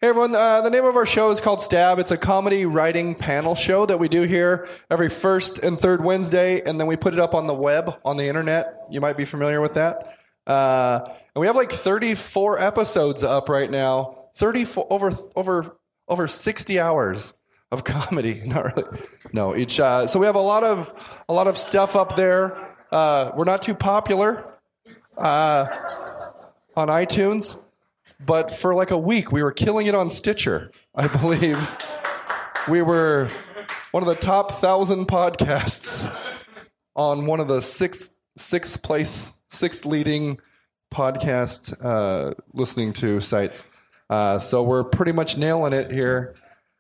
Hey everyone, the name of our show is called Stab. It's a comedy writing panel show that we do here every first and third Wednesday, and then we put it up on the web, on the internet. You might be familiar with that. And we have like 34 episodes up right now. 34 over 60 hours of comedy. Not really. No, each so we have a lot of stuff up there. We're not too popular on iTunes. But for like a week, we were killing it on Stitcher. I believe we were one of the top 1,000 podcasts on one of the sixth leading podcast listening to sites. So we're pretty much nailing it here.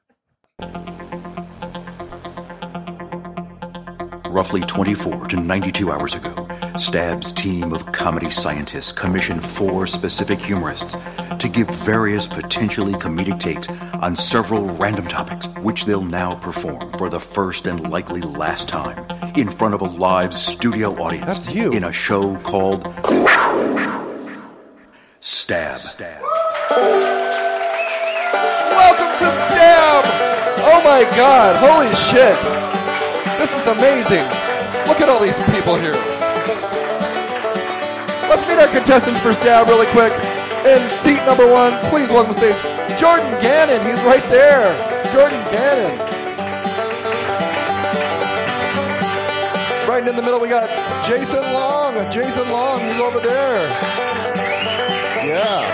Roughly 24 to 92 hours ago, Stab's team of comedy scientists commissioned 4 specific humorists to give various potentially comedic takes on several random topics, which they'll now perform for the first and likely last time in front of a live studio audience. That's you. In a show called Stab. Welcome to Stab! Oh my God, holy shit. This is amazing. Look at all these people here. Let's meet our contestants for Stab really quick. In seat number 1, please welcome to stage Jordan Gannon. He's right there. Jordan Gannon. Right in the middle, we got Jason Long. Jason Long, he's over there. Yeah.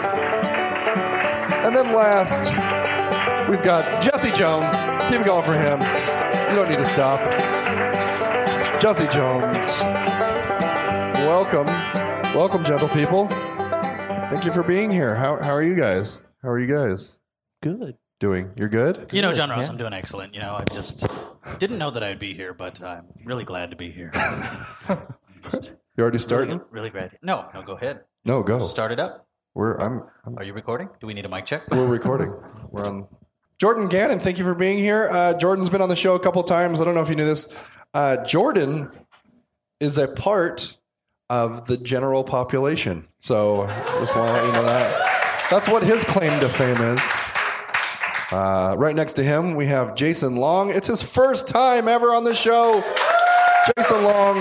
And then last, we've got Jesse Jones. Keep going for him. You don't need to stop. Jesse Jones. Welcome. Welcome, gentle people. Thank you for being here. How are you guys? How are you guys? Good. Doing? You're good? You know, John Ross, I'm doing excellent. You know, I just didn't know that I'd be here, but I'm really glad to be here. You already started? Really glad. No, go ahead. No, go. Start it up. Are you recording? Do we need a mic check? We're recording. We're on. Jordan Gannon, thank you for being here. Jordan's been on the show a couple times. I don't know if you knew this. Jordan is a part of the general population. So just want to let you know that. That's what his claim to fame is. Right next to him, we have Jason Long. It's his first time ever on the show. Jason Long.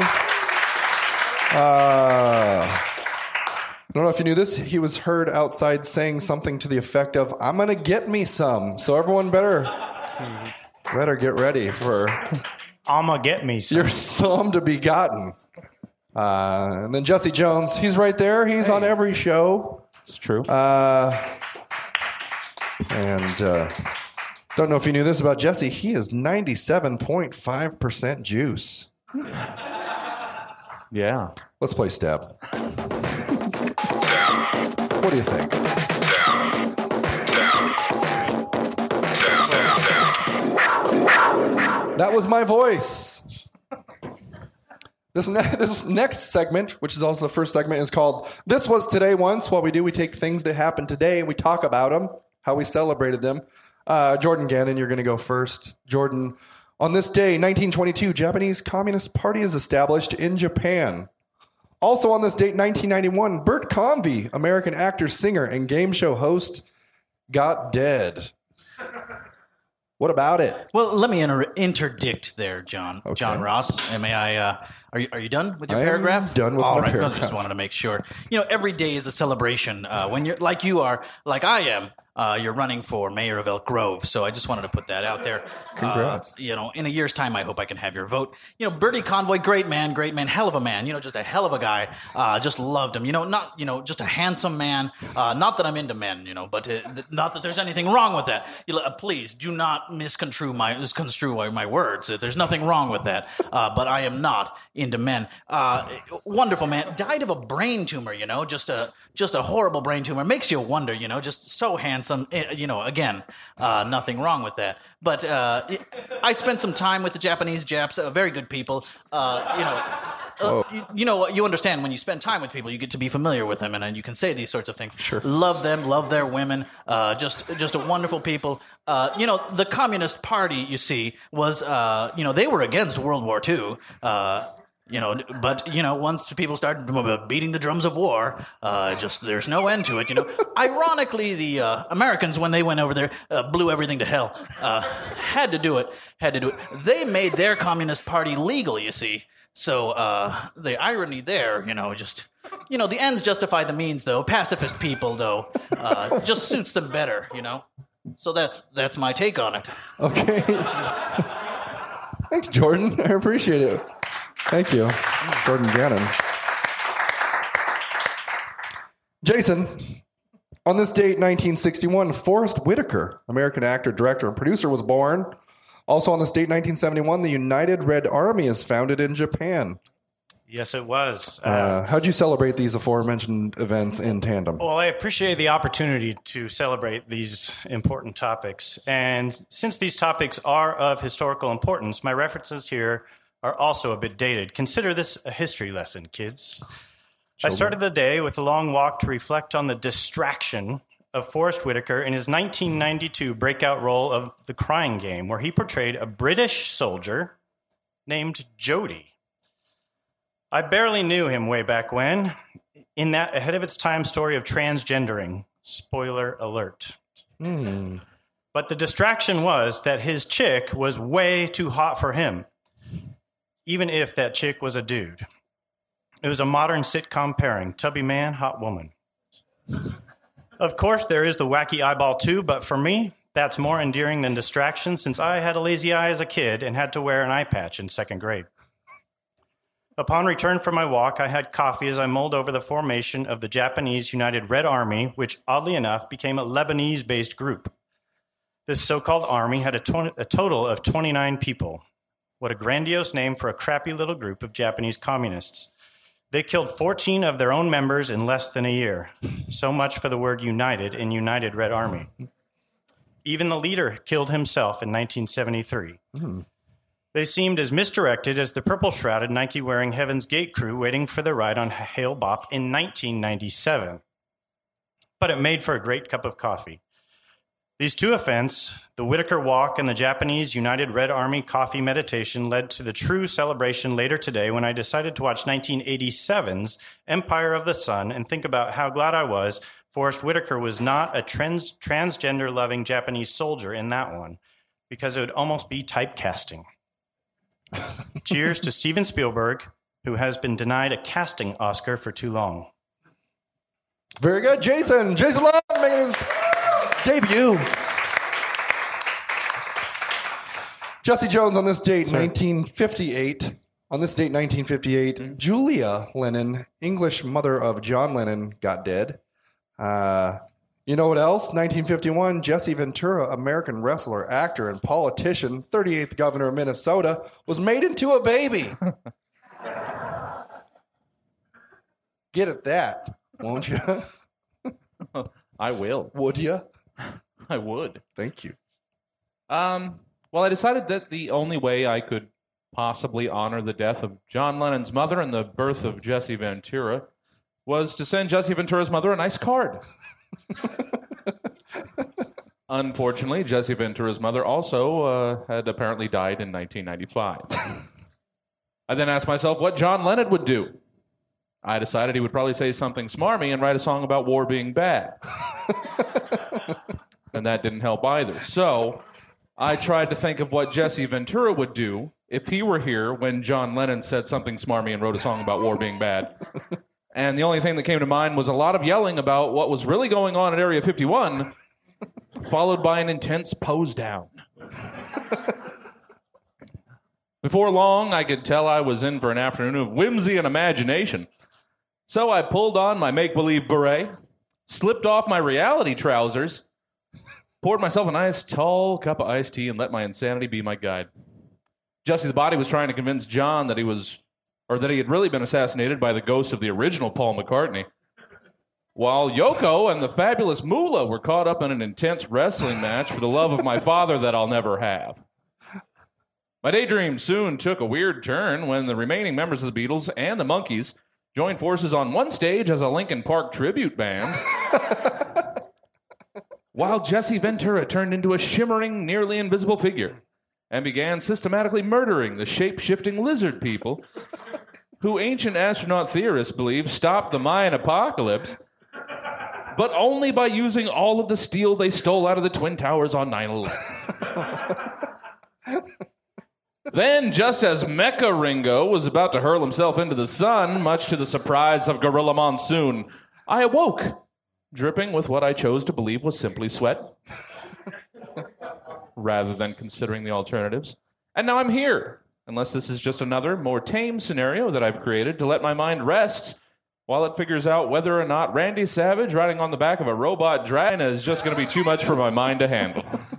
I don't know if you knew this. He was heard outside saying something to the effect of, "I'm going to get me some." So everyone better get ready for I'm going to get me some. your some to be gotten. And then Jesse Jones, he's right there. He's on every show. It's true. And don't know if you knew this about Jesse. He is 97.5% juice. Yeah. Let's play Stab. What do you think? That was my voice. This next segment, which is also the first segment, is called This Was Today Once. What we do, we take things that happened today and we talk about them, how we celebrated them. Jordan Gannon, you're going to go first. Jordan, on this day, 1922, Japanese Communist Party is established in Japan. Also on this date, 1991, Bert Convy, American actor, singer, and game show host, got dead. What about it? Well, let me interdict there, John. Okay. John Ross. May I? Are you done with your I am paragraph? done with All my right. paragraph. I just wanted to make sure. You know, every day is a celebration. When you're like you are, like I am. You're running for mayor of Elk Grove, so I just wanted to put that out there. Congrats. You know, in a year's time, I hope I can have your vote. You know, Bertie Convoy, great man, hell of a man. You know, just a hell of a guy. Just loved him. You know, not just a handsome man. Not that I'm into men, but not that there's anything wrong with that. Please do not misconstrue my words. There's nothing wrong with that. But I am not into men. Wonderful man. Died of a brain tumor. Just a horrible brain tumor. Makes you wonder. Just so handsome. Again, nothing wrong with that. But I spent some time with the Japs, very good people. You understand when you spend time with people, you get to be familiar with them, and you can say these sorts of things. Sure. Love them, love their women. Just a wonderful people. The Communist Party, you see, was they were against World War II. But once people start beating the drums of war, there's no end to it. Ironically, the Americans, when they went over there, blew everything to hell. Had to do it. They made their communist party legal, you see. So the irony there, the ends justify the means, though. Pacifist people, though, just suits them better, So that's my take on it. Okay. Thanks, Jordan. I appreciate it. Thank you, Jordan Gannon. Jason, on this date, 1961, Forrest Whitaker, American actor, director, and producer, was born. Also on this date, 1971, the United Red Army is founded in Japan. Yes, it was. How'd you celebrate these aforementioned events in tandem? Well, I appreciate the opportunity to celebrate these important topics. And since these topics are of historical importance, my references here are also a bit dated. Consider this a history lesson, kids. I started the day with a long walk to reflect on the distraction of Forrest Whitaker in his 1992 breakout role of The Crying Game, where he portrayed a British soldier named Jody. I barely knew him way back when, in that ahead-of-its-time story of transgendering. Spoiler alert. But the distraction was that his chick was way too hot for him, even if that chick was a dude. It was a modern sitcom pairing, tubby man, hot woman. Of course, there is the wacky eyeball too, but for me, that's more endearing than distraction since I had a lazy eye as a kid and had to wear an eye patch in second grade. Upon return from my walk, I had coffee as I mulled over the formation of the Japanese United Red Army, which oddly enough became a Lebanese-based group. This so-called army had a total of 29 people. What a grandiose name for a crappy little group of Japanese communists. They killed 14 of their own members in less than a year. So much for the word united in United Red Army. Even the leader killed himself in 1973. They seemed as misdirected as the purple-shrouded, Nike-wearing Heaven's Gate crew waiting for their ride on Hale Bop in 1997. But it made for a great cup of coffee. These two events, the Whitaker Walk and the Japanese United Red Army coffee meditation, led to the true celebration later today when I decided to watch 1987's Empire of the Sun and think about how glad I was Forrest Whitaker was not a transgender-loving Japanese soldier in that one, because it would almost be typecasting. Cheers to Steven Spielberg, who has been denied a casting Oscar for too long. Very good. Jason Love making his debut. Jesse Jones on this date, 1958. On this date, 1958, Julia Lennon, English mother of John Lennon, got dead. You know what else? 1951, Jesse Ventura, American wrestler, actor, and politician, 38th governor of Minnesota, was made into a baby. Get at that, won't you? I will. Would you? I would. Thank you. Well, I decided that the only way I could possibly honor the death of John Lennon's mother and the birth of Jesse Ventura was to send Jesse Ventura's mother a nice card. Unfortunately, Jesse Ventura's mother also had apparently died in 1995. I then asked myself what John Lennon would do. I decided he would probably say something smarmy and write a song about war being bad. And that didn't help either. So I tried to think of what Jesse Ventura would do if he were here when John Lennon said something smarmy and wrote a song about war being bad. And the only thing that came to mind was a lot of yelling about what was really going on at Area 51, followed by an intense pose down. Before long, I could tell I was in for an afternoon of whimsy and imagination. So I pulled on my make-believe beret, slipped off my reality trousers, poured myself a nice tall cup of iced tea, and let my insanity be my guide. Jesse the Body was trying to convince John that he had really been assassinated by the ghost of the original Paul McCartney, while Yoko and the fabulous Moolah were caught up in an intense wrestling match for the love of my father that I'll never have. My daydream soon took a weird turn when the remaining members of the Beatles and the Monkees joined forces on one stage as a Linkin Park tribute band, while Jesse Ventura turned into a shimmering, nearly invisible figure and began systematically murdering the shape-shifting lizard people who ancient astronaut theorists believe stopped the Mayan apocalypse, but only by using all of the steel they stole out of the Twin Towers on 9/11. Then, just as Mecha Ringo was about to hurl himself into the sun, much to the surprise of Gorilla Monsoon, I awoke, dripping with what I chose to believe was simply sweat, rather than considering the alternatives. And now I'm here, unless this is just another, more tame scenario that I've created to let my mind rest while it figures out whether or not Randy Savage riding on the back of a robot dragon is just going to be too much for my mind to handle.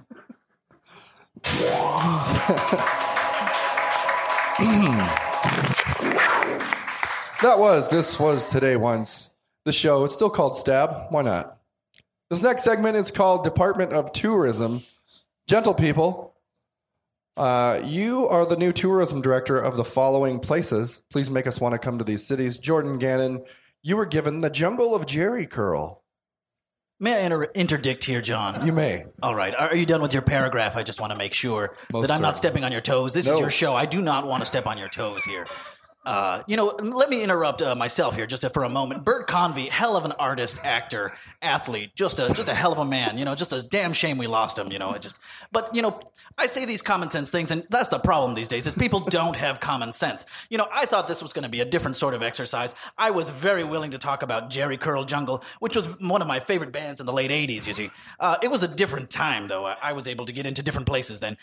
This was Today Once, the show. It's still called Stab. Why not? This next segment is called Department of Tourism. Gentle people, you are the new tourism director of the following places. Please make us want to come to these cities. Jordan Gannon, you were given the jungle of Jerry Curl. May I interdict here, John? You may. All right. Are you done with your paragraph? I just want to make sure that I'm not stepping on your toes. This is your show. I do not want to step on your toes here. Let me interrupt myself here just for a moment. Bert Convy, hell of an artist, actor, athlete, just a hell of a man. Just a damn shame we lost him. But I say these common sense things, and that's the problem these days is people don't have common sense. I thought this was going to be a different sort of exercise. I was very willing to talk about Jerry Curl Jungle, which was one of my favorite bands in the late '80s. You see, it was a different time though. I was able to get into different places then.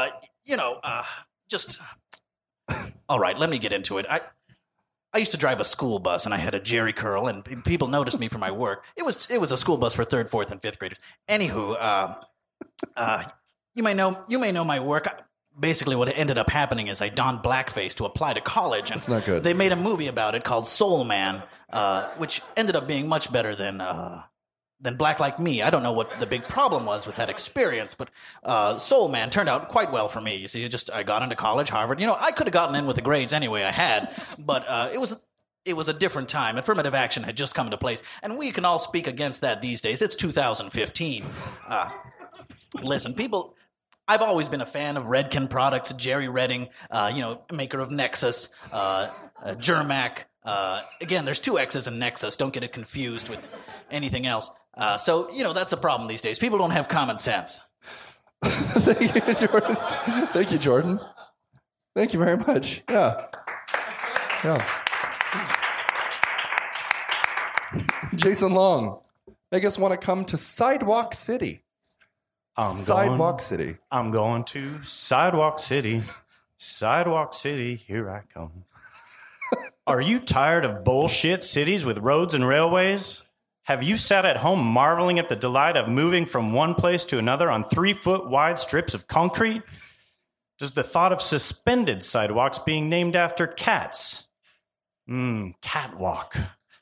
All right, let me get into it. I used to drive a school bus, and I had a Jerry Curl, and people noticed me for my work. It was a school bus for 3rd, 4th, and 5th graders. Anywho, you may know my work. Basically, what ended up happening is I donned blackface to apply to college, and that's not good. They made a movie about it called Soul Man, which ended up being much better than Black Like Me. I don't know what the big problem was with that experience, but Soul Man turned out quite well for me. You see, I got into college, Harvard. I could have gotten in with the grades anyway I had, but it was a different time. Affirmative action had just come into place, and we can all speak against that these days. It's 2015. Listen, people, I've always been a fan of Redken products, Jerry Redding, maker of Nexus, Germac. Again, there's 2 X's in Nexus. Don't get it confused with anything else. So that's a problem these days. People don't have common sense. Thank you, Jordan. Thank you very much. Yeah. Jason Long, make us want to come to Sidewalk City. Sidewalk City. I'm going to Sidewalk City. Sidewalk City, here I come. Are you tired of bullshit cities with roads and railways? Have you sat at home marveling at the delight of moving from one place to another on 3-foot wide strips of concrete? Does the thought of suspended sidewalks being named after cats? Catwalk.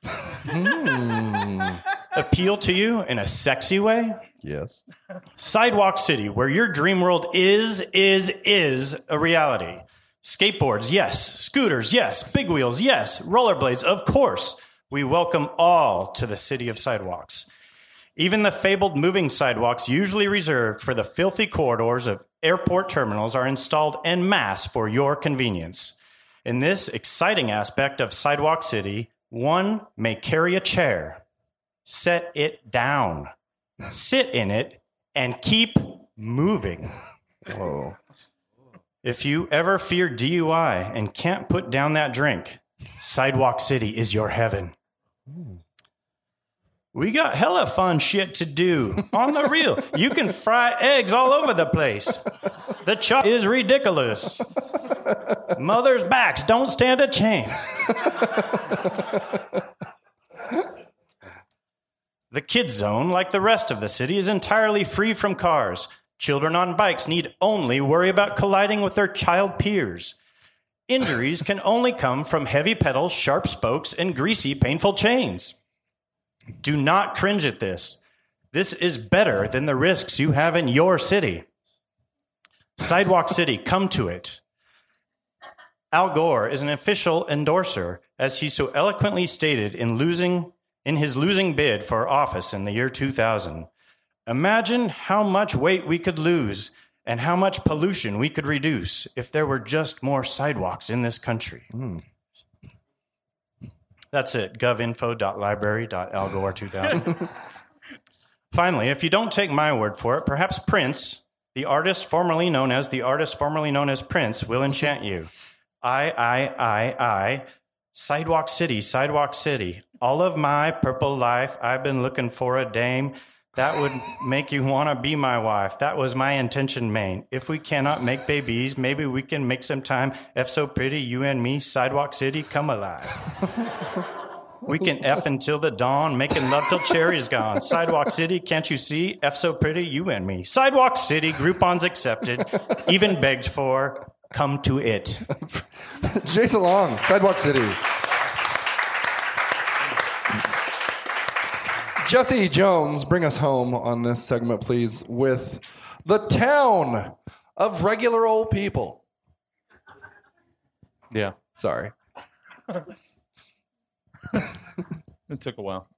Appeal to you in a sexy way? Yes. Sidewalk City, where your dream world is a reality. Skateboards, yes. Scooters, yes. Big wheels, yes. Rollerblades, of course. We welcome all to the city of sidewalks. Even the fabled moving sidewalks usually reserved for the filthy corridors of airport terminals are installed en masse for your convenience. In this exciting aspect of Sidewalk City, one may carry a chair, set it down, sit in it, and keep moving. Whoa. If you ever fear DUI and can't put down that drink, Sidewalk City is your heaven. We got hella fun shit to do. On the real, you can fry eggs all over the place. The chop is ridiculous. Mother's backs don't stand a chance. The kids zone, like the rest of the city, is entirely free from cars. Children on bikes need only worry about colliding with their child peers. Injuries can only come from heavy pedals, sharp spokes, and greasy, painful chains. Do not cringe at this. This is better than the risks you have in your city. Sidewalk City, come to it. Al Gore is an official endorser, as he so eloquently stated in his losing bid for office in the year 2000. Imagine how much weight we could lose and how much pollution we could reduce if there were just more sidewalks in this country. That's it, govinfo.library.algore2000. Finally, if you don't take my word for it, perhaps Prince, the artist formerly known as Prince, will enchant you. Sidewalk City, Sidewalk City. All of my purple life, I've been looking for a dame that would make you want to be my wife. That was my intention, main. If we cannot make babies, maybe we can make some time. F so pretty, you and me, Sidewalk City, come alive. We can F until the dawn, making love till cherry's gone. Sidewalk City, can't you see? F so pretty, you and me. Sidewalk City, Groupon's accepted, even begged for. Come to it. Jason Long, Sidewalk City. Jesse Jones, bring us home on this segment, please, with the town of regular old people. Yeah. Sorry. It took a while.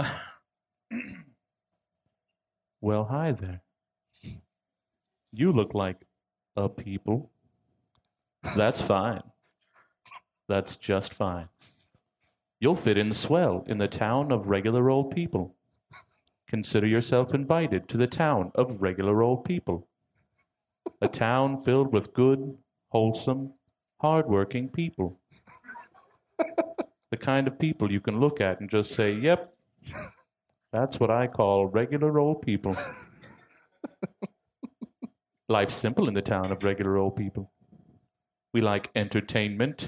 Well, hi there. You look like a people. That's fine. That's just fine. You'll fit in swell in the town of regular old people. Consider yourself invited to the town of regular old people. A town filled with good, wholesome, hardworking people. The kind of people you can look at and just say, yep, that's what I call regular old people. Life's simple in the town of regular old people. We like entertainment.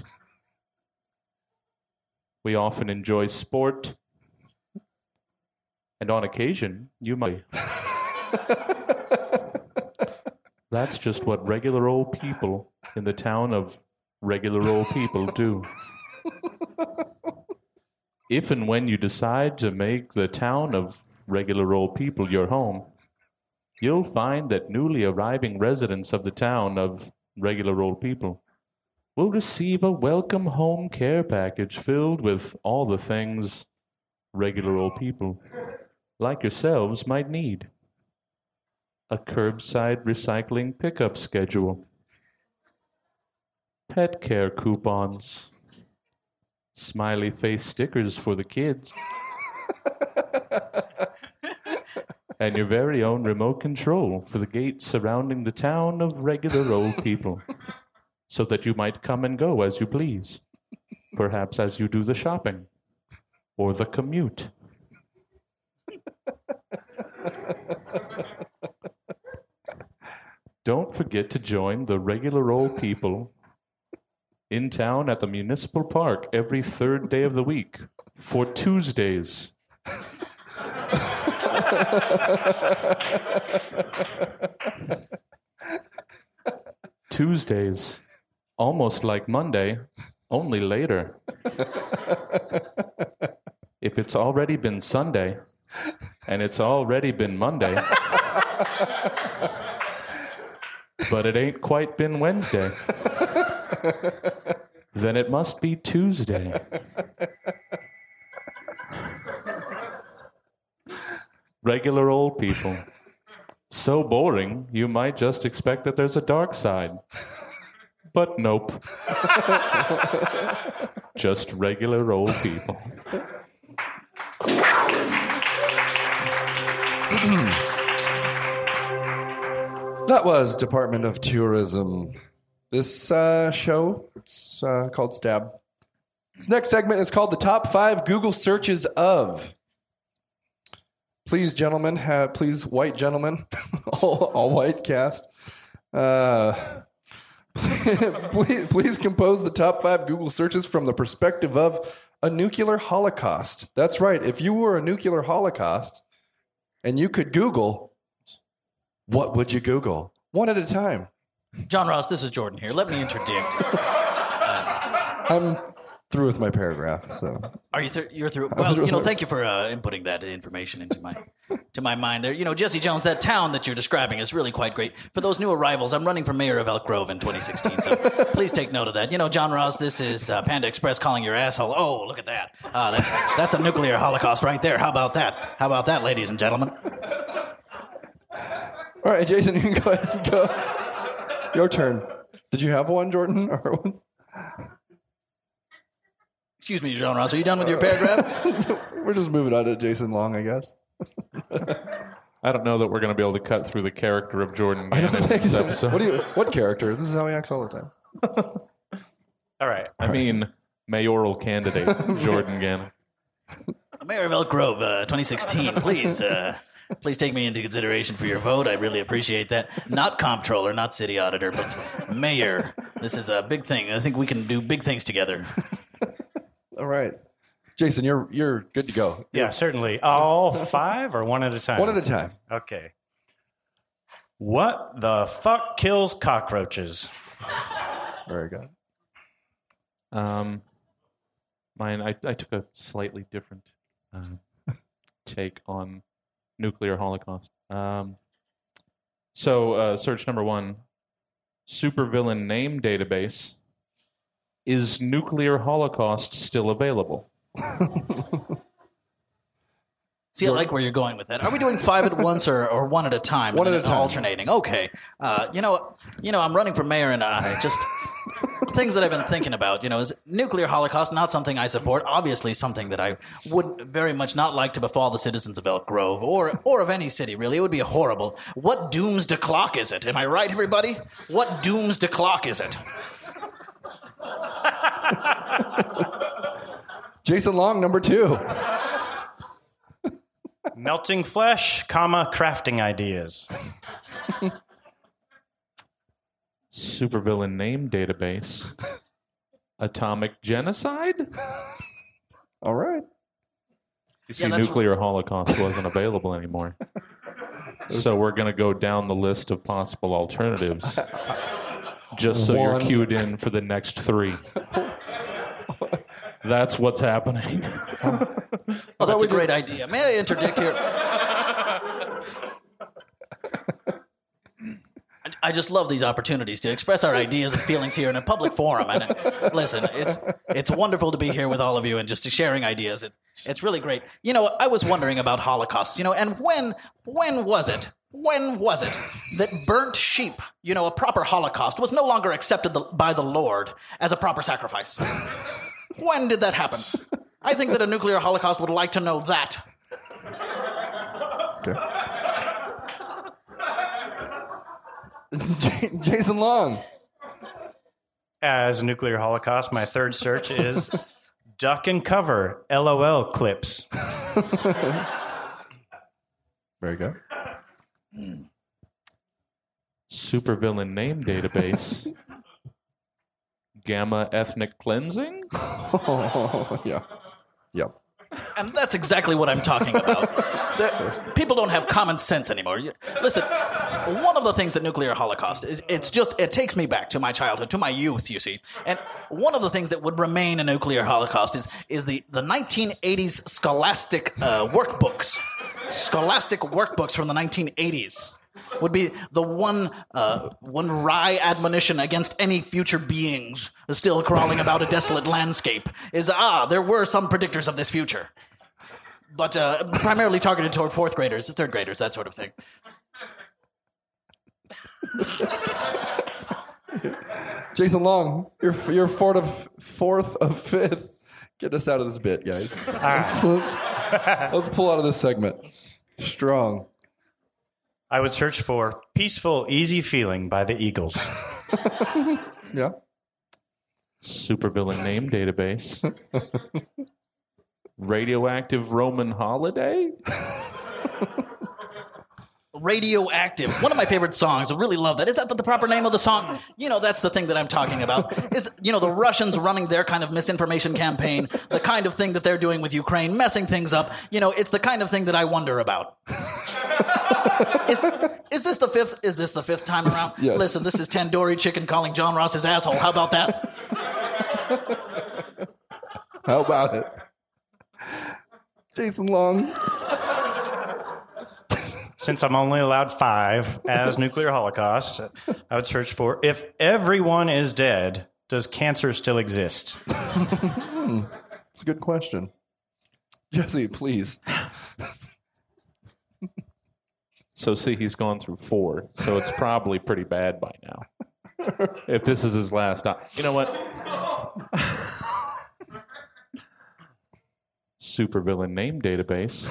We often enjoy sport. And on occasion, you might. That's just what regular old people in the town of regular old people do. If and when you decide to make the town of regular old people your home, you'll find that newly arriving residents of the town of regular old people will receive a welcome home care package filled with all the things regular old people, like yourselves, might need. A curbside recycling pickup schedule, pet care coupons, smiley face stickers for the kids, and your very own remote control for the gates surrounding the town of regular old people, so that you might come and go as you please, perhaps as you do the shopping or the commute. Don't forget to join the regular old people in town at the municipal park every third day of the week for Tuesdays. Tuesdays, almost like Monday, only later. If it's already been Sunday, and it's already been Monday, but it ain't quite been Wednesday, then it must be Tuesday. Regular old people. So boring, you might just expect that there's a dark side. But nope. Just regular old people. That was Department of Tourism. This show, it's called Stab. This next segment is called the Top 5 Google Searches of. Please, gentlemen, please, white gentlemen, all white cast, please compose the top 5 Google searches from the perspective of a nuclear holocaust. That's right. If you were a nuclear holocaust and you could Google, what would you Google? One at a time. John Ross, this is Jordan here. Let me interdict. I'm through with my paragraph. So Are you you're through? Well, thank you for inputting that information into my mind there. Jesse Jones, that town that you're describing is really quite great. For those new arrivals, I'm running for mayor of Elk Grove in 2016, so please take note of that. John Ross, this is Panda Express calling your asshole. Oh, look at that. That's a nuclear holocaust right there. How about that? How about that, ladies and gentlemen? All right, Jason, you can go ahead and go. Your turn. Did you have one, Jordan? Excuse me, John Ross. Are you done with your paragraph? We're just moving on to Jason Long, I guess. I don't know that we're going to be able to cut through the character of Jordan Gannon in this episode. What character? This is how he acts all the time. All right. I mean, mayoral candidate Jordan Gannon. Mayor of Elk Grove, 2016. Please take me into consideration for your vote. I really appreciate that. Not comptroller, not city auditor, but mayor. This is a big thing. I think we can do big things together. All right. Jason, you're good to go. Yeah, certainly. All 5 or one at a time? One at a time. Okay. What the fuck kills cockroaches? Very good. Mine, I took a slightly different take on nuclear holocaust. So, search number 1, supervillain name database. Is nuclear holocaust still available? See, I like where you're going with that. Are we doing 5 at once or one at a time? One at a time. Alternating. Okay. You know, I'm running for mayor, and I just things that I've been thinking about. Is nuclear holocaust not something I support? Obviously, something that I would very much not like to befall the citizens of Elk Grove or of any city. Really, it would be horrible. What doomsday clock is it? Am I right, everybody? What doomsday clock is it? Jason Long, number 2. Melting flesh, crafting ideas. Supervillain name database. Atomic genocide? All right. You see, nuclear holocaust wasn't available anymore. So we're going to go down the list of possible alternatives. Just so you're cued in for the next 3. That's what's happening. Oh, that's a great idea. May I interdict here? I just love these opportunities to express our ideas and feelings here in a public forum. And listen, it's wonderful to be here with all of you and just sharing ideas. It's really great. I was wondering about Holocaust, and when was it? When was it that burnt sheep, a proper Holocaust, was no longer accepted by the Lord as a proper sacrifice? When did that happen? I think that a nuclear holocaust would like to know that. Okay. Jason Long. As a nuclear holocaust, my third search is duck and cover LOL clips. Very good. Supervillain name database. Gamma ethnic cleansing? Oh, yeah. Yep. And that's exactly what I'm talking about. People don't have common sense anymore. Listen, one of the things that nuclear holocaust is, it takes me back to my childhood, to my youth, you see. And one of the things that would remain a nuclear holocaust is the 1980s scholastic workbooks. Scholastic workbooks from the 1980s. Would be the one wry admonition against any future beings still crawling about a desolate landscape is, there were some predictors of this future. But primarily targeted toward 4th graders, 3rd graders, that sort of thing. Jason Long, you're 4th of 5th. Get us out of this bit, guys. Let's pull out of this segment. Strong. I would search for Peaceful, Easy Feeling by the Eagles. Yeah. Supervillain name database. Radioactive Roman holiday? Radioactive. One of my favorite songs. I really love that. Is that the proper name of the song? That's the thing that I'm talking about. Is, the Russians running their kind of misinformation campaign, the kind of thing that they're doing with Ukraine, messing things up. It's the kind of thing that I wonder about. Is this the 5th? Is this the 5th time around? Yes. Listen, this is Tandoori Chicken calling John Ross his asshole. How about that? How about it? Jason Long. Since I'm only allowed 5 as nuclear holocaust, I would search for if everyone is dead, does cancer still exist? It's a good question. Jesse, please. So see, he's gone through 4, so it's probably pretty bad by now. If this is his last time. You know what? supervillain name database.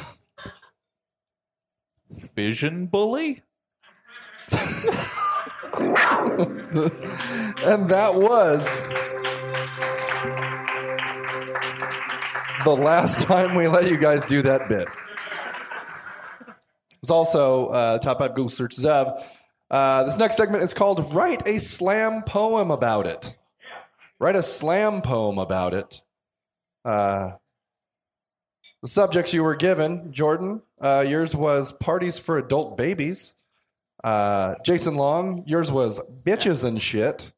Fission Bully? And that was the last time we let you guys do that bit. It's also Top 5 Google Search Zev. This next segment is called Write a Slam Poem About It. Write a slam poem about it. The subjects you were given, Jordan, yours was Parties for Adult Babies. Jason Long, yours was Bitches and Shit.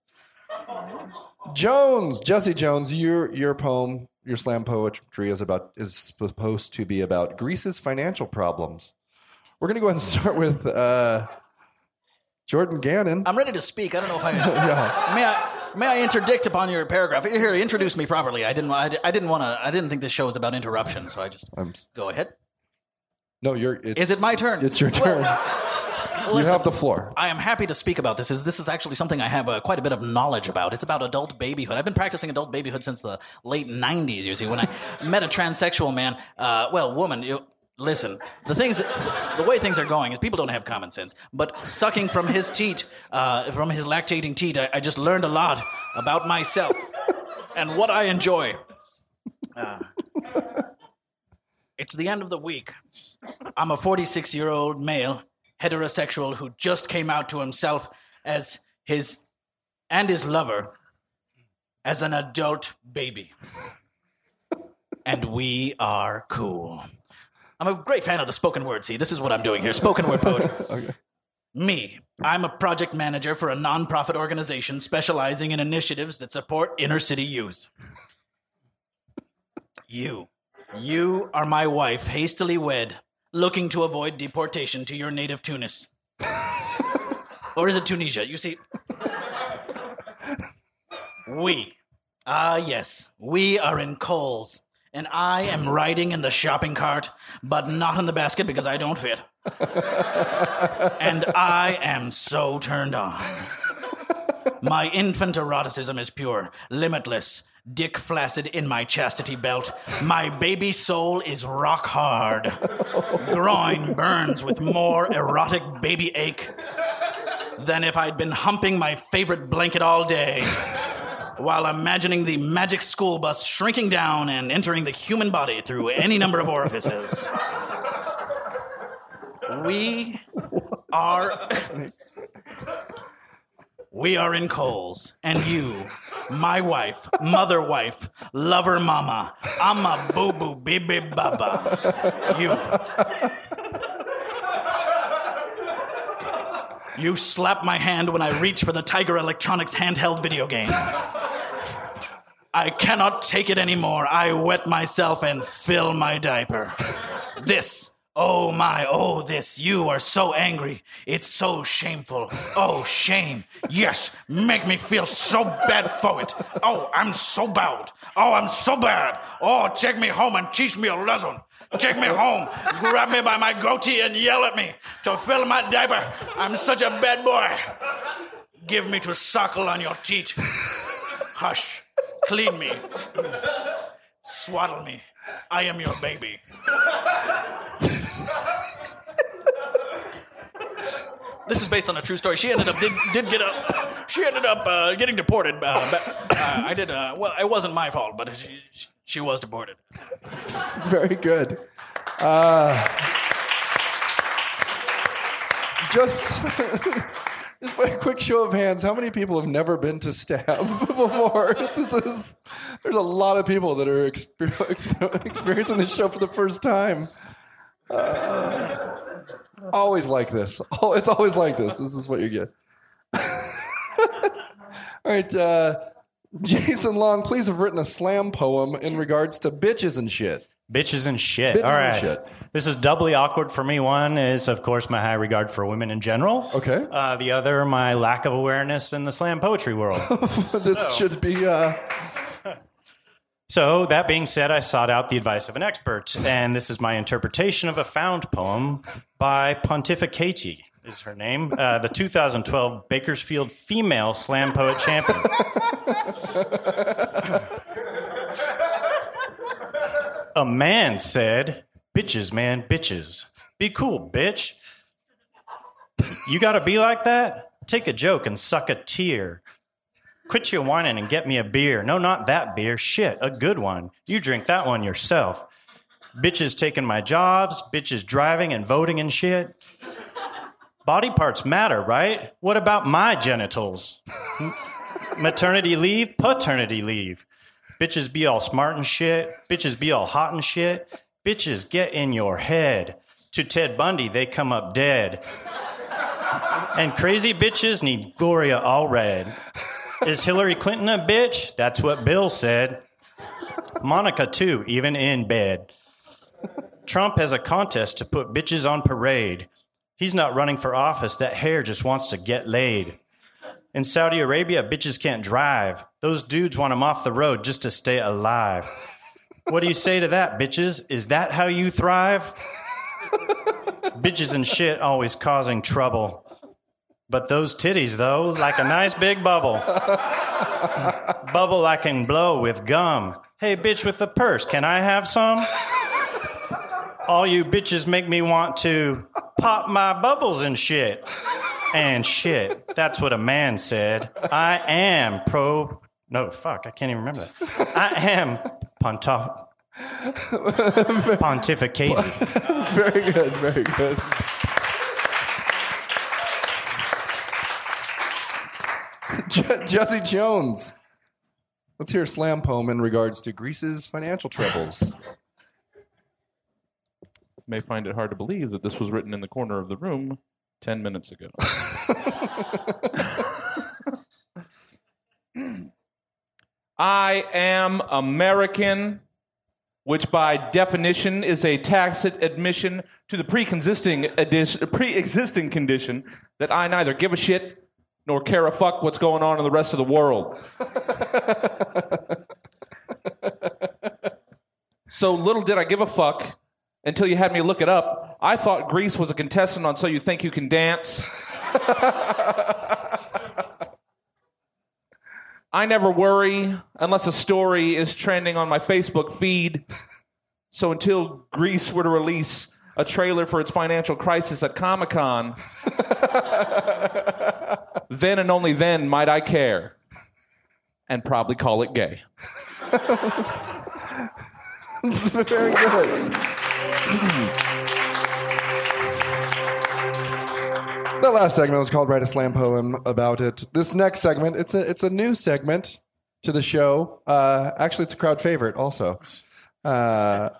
Jesse Jones, your poem, your slam poetry is supposed to be about Greece's financial problems. We're going to go ahead and start with Jordan Gannon. I'm ready to speak. I don't know if May I interdict upon your paragraph? Here, introduce me properly. I didn't think this show was about interruption, so I just go ahead. No, is it my turn? It's your turn. Listen, you have the floor. I am happy to speak about this. This is actually something I have quite a bit of knowledge about. It's about adult babyhood. I've been practicing adult babyhood since the late 90s, you see, when I met a transsexual man, woman. Listen, the way things are going is people don't have common sense. But sucking from his teat, from his lactating teat, I just learned a lot about myself and what I enjoy. It's the end of the week. I'm a 46-year-old male, heterosexual, who just came out to himself as his lover as an adult baby. And we are cool. I'm a great fan of the spoken word. See, this is what I'm doing here. Spoken word poetry. Okay. Me. I'm a project manager for a nonprofit organization specializing in initiatives that support inner city youth. You are my wife, hastily wed, looking to avoid deportation to your native Tunis. Or is it Tunisia? You see, yes, we are in Kohl's. And I am riding in the shopping cart, but not in the basket because I don't fit. And I am so turned on. My infant eroticism is pure, limitless, dick flaccid in my chastity belt. My baby soul is rock hard. Groin burns with more erotic baby ache than if I'd been humping my favorite blanket all day, while imagining the magic school bus shrinking down and entering the human body through any number of orifices. We are in Kohl's, and you, my wife, mother wife, lover mama, ama boo boo bibi baba, You slap my hand when I reach for the Tiger Electronics handheld video game. I cannot take it anymore. I wet myself and fill my diaper. This, you are so angry. It's so shameful. Oh, shame. Yes, make me feel so bad for it. Oh, I'm so bad. Oh, I'm so bad. Oh, take me home and teach me a lesson. Take me home, grab me by my goatee and yell at me to fill my diaper. I'm such a bad boy. Give me to suckle on your teat. Hush. Clean me. Swaddle me. I am your baby. This is based on a true story. She ended up getting deported. It wasn't my fault, but she was deported. Very good. Just by a quick show of hands, how many people have never been to Stab before? There's a lot of people that are experiencing this show for the first time. Always like this. It's always like this. This is what you get. All right, Jason Long, please have written a slam poem in regards to bitches and shit. Bitches and shit. All right. Shit. This is doubly awkward for me. One is, of course, my high regard for women in general. Okay. The other, my lack of awareness in the slam poetry world. Should be... So, that being said, I sought out the advice of an expert, and this is my interpretation of a found poem by Pontificati, is her name, the 2012 Bakersfield Female Slam Poet Champion. a man said. Bitches, man, bitches. Be cool, bitch. You gotta be like that? Take a joke and suck a tear. Quit your whining and get me a beer. No, not that beer. Shit, a good one. You drink that one yourself. Bitches taking my jobs, bitches driving and voting and shit. Body parts matter, right? What about my genitals? Maternity leave, paternity leave. Bitches be all smart and shit. Bitches be all hot and shit. Bitches get in your head. To Ted Bundy, they come up dead. And crazy bitches need Gloria all red. Is Hillary Clinton a bitch? That's what Bill said. Monica, too, even in bed. Trump has a contest to put bitches on parade. He's not running for office. That hair just wants to get laid. In Saudi Arabia, bitches can't drive. Those dudes want them off the road just to stay alive. What do you say to that, bitches? Is that how you thrive? Bitches and shit always causing trouble. But those titties, though, like a nice big bubble. Bubble I can blow with gum. Hey, bitch with the purse, can I have some? All you bitches make me want to pop my bubbles and shit. And shit, that's what a man said. I am No, fuck, I can't even remember that. I am pontificating. Very good, very good. Jesse Jones. Let's hear a slam poem in regards to Greece's financial troubles. You may find it hard to believe that this was written in the corner of the room 10 minutes ago. I am American, which by definition is a tacit admission to the pre-existing condition that I neither give a shit nor care a fuck what's going on in the rest of the world. So little did I give a fuck until you had me look it up. I thought Greece was a contestant on So You Think You Can Dance. I never worry unless a story is trending on my Facebook feed. So until Greece were to release a trailer for its financial crisis at Comic-Con, then and only then might I care. And probably call it gay. Very good. That last segment was called Write a Slam Poem About It. This next segment, it's a new segment to the show. Actually, it's a crowd favorite also. It's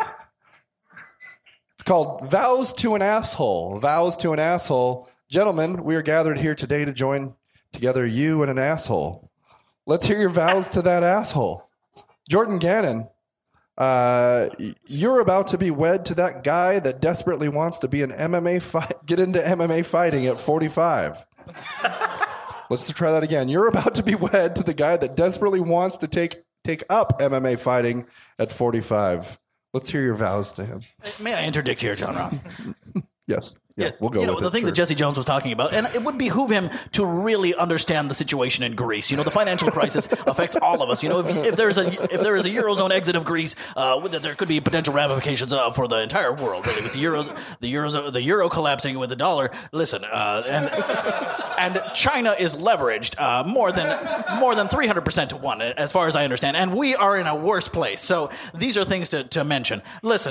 called Vows to an Asshole. Vows to an Asshole. Gentlemen, we are gathered here today to join together you and an asshole. Let's hear your vows to that asshole. Jordan Gannon, you're about to be wed to that guy that desperately wants to be an get into MMA fighting at 45. Let's try that again. You're about to be wed to the guy that desperately wants to take up MMA fighting at 45. Let's hear your vows to him. May I interdict here, John Ross? Yes. Yeah, we'll go with it. The thing that Jesse Jones was talking about, and it would behoove him to really understand the situation in Greece. The financial crisis affects all of us. If there is a Eurozone exit of Greece, there could be potential ramifications for the entire world. Really, with the euro collapsing with the dollar. Listen, and China is leveraged more than 300% to 1, as far as I understand, and we are in a worse place. So these are things to mention. Listen.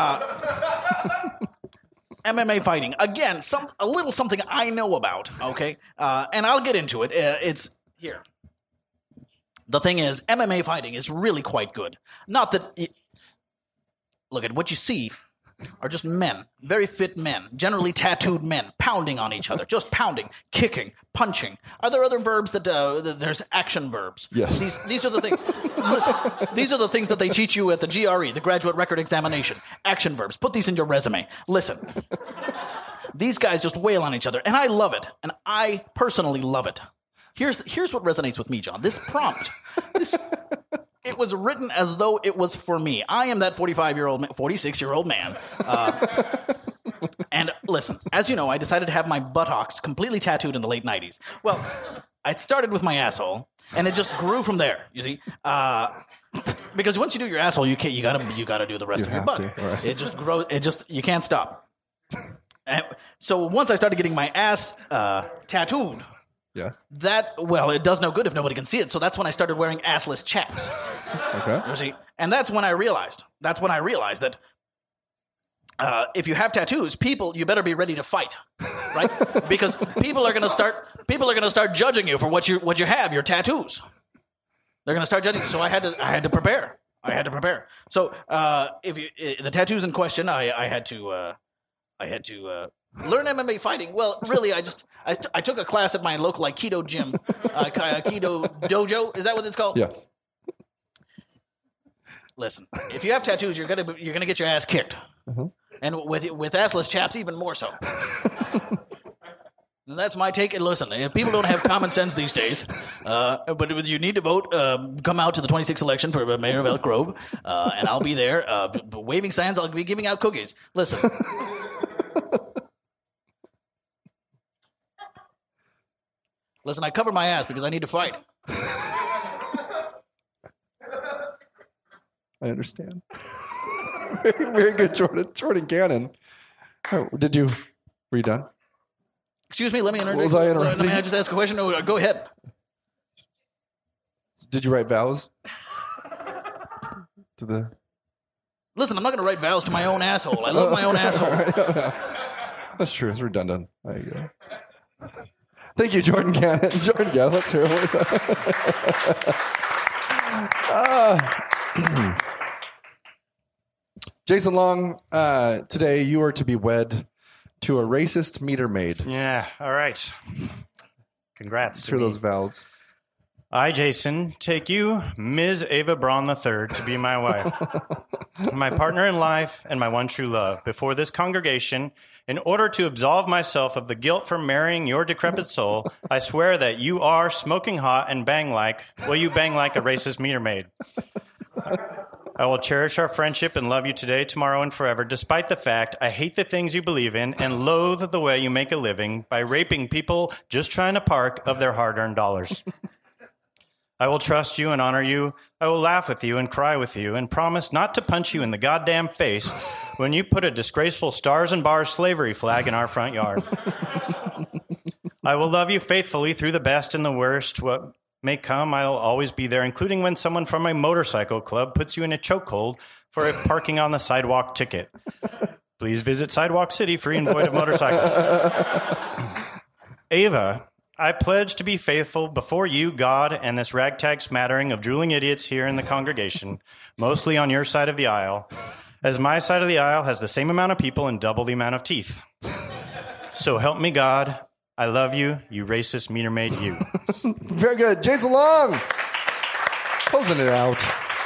MMA fighting, again, a little something I know about, okay? And I'll get into it. It's here. The thing is, MMA fighting is really quite good. Not that... Look, at what you see are just men, very fit men, generally tattooed men, pounding on each other, just pounding, kicking, punching. Are there other verbs that... there's action verbs. Yes. These are the things. Listen, these are the things that they teach you at the GRE, the Graduate Record Examination. Action verbs. Put these in your resume. Listen. These guys just wail on each other, and I love it. And I personally love it. Here's what resonates with me, John. This prompt. It was written as though it was for me. I am that 46-year-old man. And listen, as you know, I decided to have my buttocks completely tattooed in the late 90s. Well, I started with my asshole, and it just grew from there, you see. because once you do your asshole, you gotta do the rest of your have butt. to, right. It just grows. You can't stop. And so once I started getting my ass tattooed, Yes. it does no good if nobody can see it. So that's when I started wearing assless chaps. Okay. You see, and that's when I realized that if you have tattoos, you better be ready to fight, right? Because people are going to start judging you for what you have, your tattoos. They're going to start judging. So I had to prepare. So the tattoos in question, I had to learn MMA fighting. Well, really, I took a class at my local Aikido gym, Aikido dojo. Is that what it's called? Yes. Listen, if you have tattoos, you're gonna get your ass kicked, and with assless chaps, even more so. And that's my take. And listen, if people don't have common sense these days, but you need to vote. Come out to the 26th election for mayor of Elk Grove, and I'll be there waving signs. I'll be giving out cookies. Listen. Listen, I covered my ass because I need to fight. I understand. Very, very good, Jordan Gannon. Oh, were you done? Excuse me, let me interrupt. Was I interrupting? Let me just ask a question. No, go ahead. Did you write vows? Listen, I'm not going to write vows to my own asshole. I love my own asshole. That's true. It's redundant. There you go. Thank you, Jordan Gannon. Jordan Gannon, let's hear it. Jason Long, today you are to be wed to a racist meter maid. Yeah, all right. Congrats to Hear me. those vows. I, Jason, take you, Ms. Ava Braun III, to be my wife, my partner in life, and my one true love. Before this congregation, in order to absolve myself of the guilt for marrying your decrepit soul, I swear that you are smoking hot and you bang like a racist meter maid. I will cherish our friendship and love you today, tomorrow, and forever, despite the fact I hate the things you believe in and loathe the way you make a living by raping people just trying to park of their hard-earned dollars. I will trust you and honor you. I will laugh with you and cry with you and promise not to punch you in the goddamn face when you put a disgraceful stars and bars slavery flag in our front yard. I will love you faithfully through the best and the worst. What may come, I'll always be there, including when someone from my motorcycle club puts you in a chokehold for a parking on the sidewalk ticket. Please visit Sidewalk City, free and void of motorcycles. Ava, I pledge to be faithful before you, God, and this ragtag smattering of drooling idiots here in the congregation, mostly on your side of the aisle, as my side of the aisle has the same amount of people and double the amount of teeth. So help me, God. I love you, you racist meter maid, you. Very good. Jason Long. Closing it out.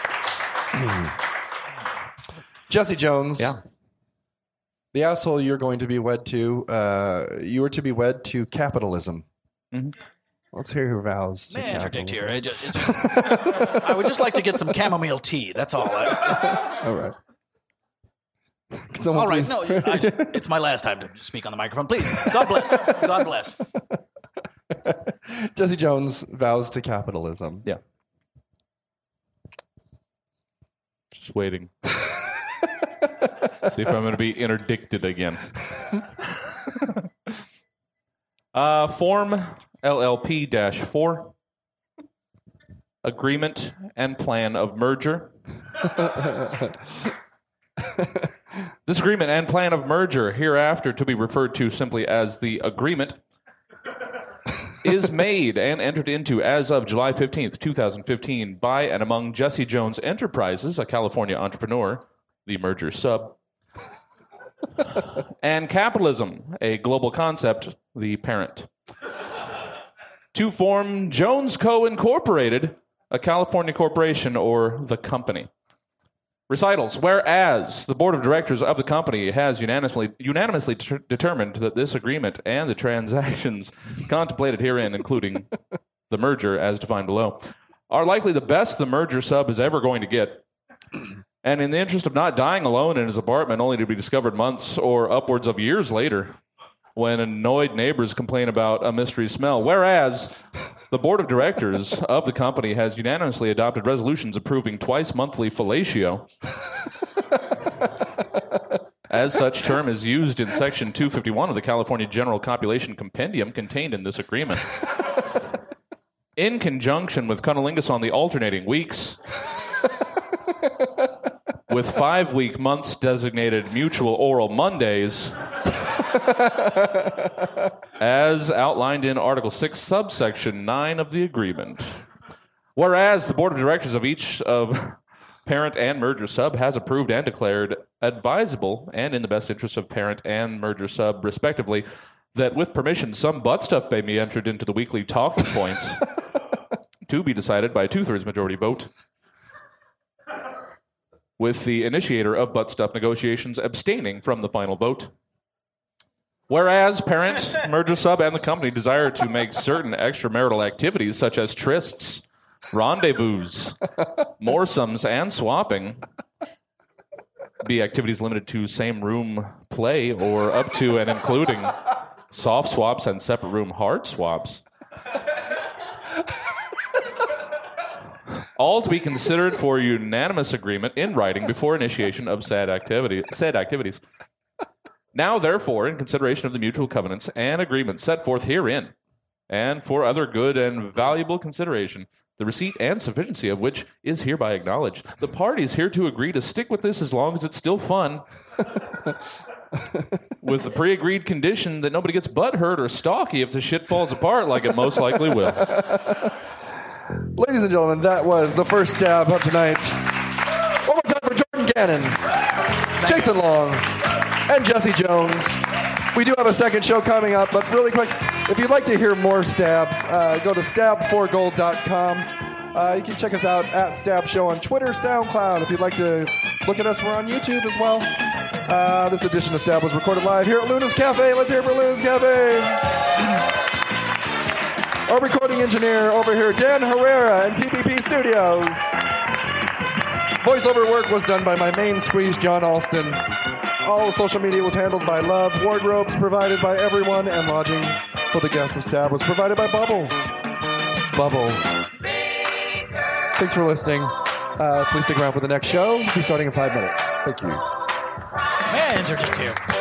Jesse Jones. Yeah. The asshole you're going to be wed to, you are to be wed to capitalism. Mm-hmm. Let's hear your vows. May I interdict here? I would just like to get some chamomile tea. That's all. All right. All right. No, it's my last time to speak on the microphone. Please. God bless. God bless. Jesse Jones vows to capitalism. Yeah. Just waiting. See if I'm going to be interdicted again. Form LLP-4. Agreement and plan of merger. This agreement and plan of merger, hereafter to be referred to simply as the agreement, is made and entered into as of July 15th, 2015, by and among Jesse Jones Enterprises, a California entrepreneur, the merger sub, and Capitalism, a global concept, the parent, to form Jones Co. Incorporated, a California corporation or the company. Recitals. Whereas the board of directors of the company has unanimously determined that this agreement and the transactions contemplated herein, including the merger as defined below, are likely the best the merger sub is ever going to get. And in the interest of not dying alone in his apartment only to be discovered months or upwards of years later when annoyed neighbors complain about a mystery smell. Whereas The board of directors of the company has unanimously adopted resolutions approving twice-monthly fellatio. As such term is used in Section 251 of the California General Copulation Compendium contained in this agreement. In conjunction with cunnilingus on the alternating weeks, with 5-week months designated mutual oral Mondays, as outlined in Article 6, subsection 9 of the agreement. Whereas the board of directors of each of parent and merger sub has approved and declared advisable and in the best interest of parent and merger sub, respectively, that with permission, some butt stuff may be entered into the weekly talking points to be decided by a 2/3 majority vote, with the initiator of butt stuff negotiations abstaining from the final vote. Whereas parent, merger sub, and the company desire to make certain extramarital activities such as trysts, rendezvous, moresomes, and swapping be activities limited to same room play or up to and including soft swaps and separate room hard swaps. All to be considered for unanimous agreement in writing before initiation of said activities. Now, therefore, in consideration of the mutual covenants and agreements set forth herein, and for other good and valuable consideration, the receipt and sufficiency of which is hereby acknowledged, the parties hereto agree to stick with this as long as it's still fun, with the pre-agreed condition that nobody gets butthurt or stalky if the shit falls apart like it most likely will. Ladies and gentlemen, that was the first stab of tonight. One more time for Jordan Gannon, Jason Long, and Jesse Jones. We do have a second show coming up, but really quick, if you'd like to hear more stabs, go to stab4gold.com. You can check us out at Stab Show on Twitter, SoundCloud. If you'd like to look at us, we're on YouTube as well. This edition of Stab was recorded live here at Luna's Cafe. Let's hear it for Luna's Cafe. Our recording engineer over here, Dan Herrera in TPP Studios. Voiceover work was done by my main squeeze, John Alston. All social media was handled by Love. Wardrobes provided by everyone, and lodging for the guests of Stab was provided by Bubbles. Bubbles. Thanks for listening. Please stick around for the next show. We'll be starting in 5 minutes. Thank you. Man, interject here.